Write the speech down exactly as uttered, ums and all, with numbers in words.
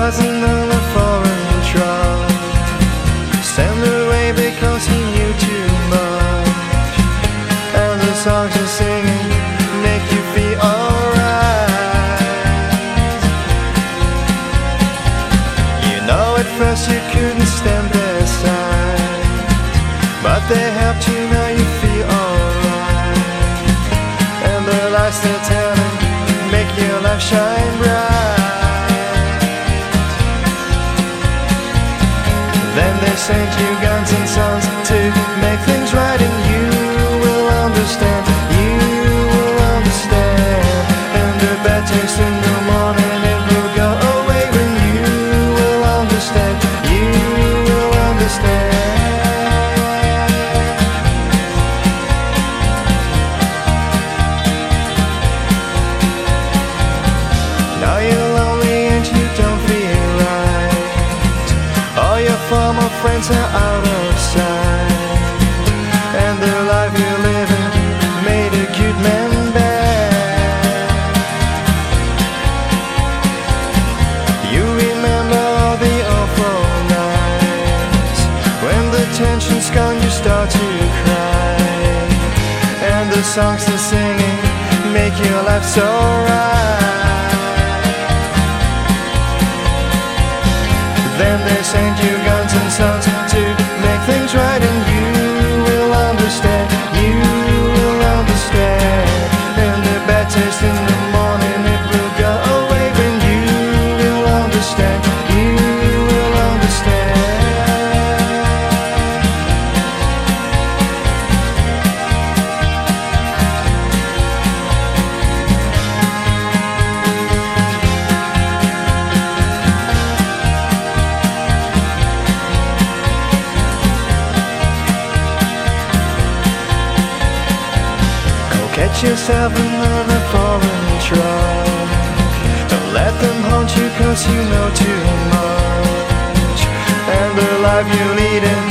cousin on a foreign truck, stand away because he knew too much. And the songs you're singing make you feel alright. You know at first you couldn't stand their sight, but they helped you, now you feel alright. And the lights they're telling make your life shine bright. Then they send you guns and songs to make things right, and you will understand, you will understand. And the bad taste in the morning, it will go away when you will understand, you will understand. Now you're lonely and you don't feel right, all your former friends are out of sight, and the life you're living made a cute man bad. You remember all the awful nights when the tension's gone, you start to cry, and the songs they're singing make your life so right. Then they send you guns and songs to make things right, and you will understand, you will understand. And the bad taste in the morning, it will go away when you will understand, you will understand. Get yourself another foreign truck, don't let them haunt you cause you know too much. And the life you're leading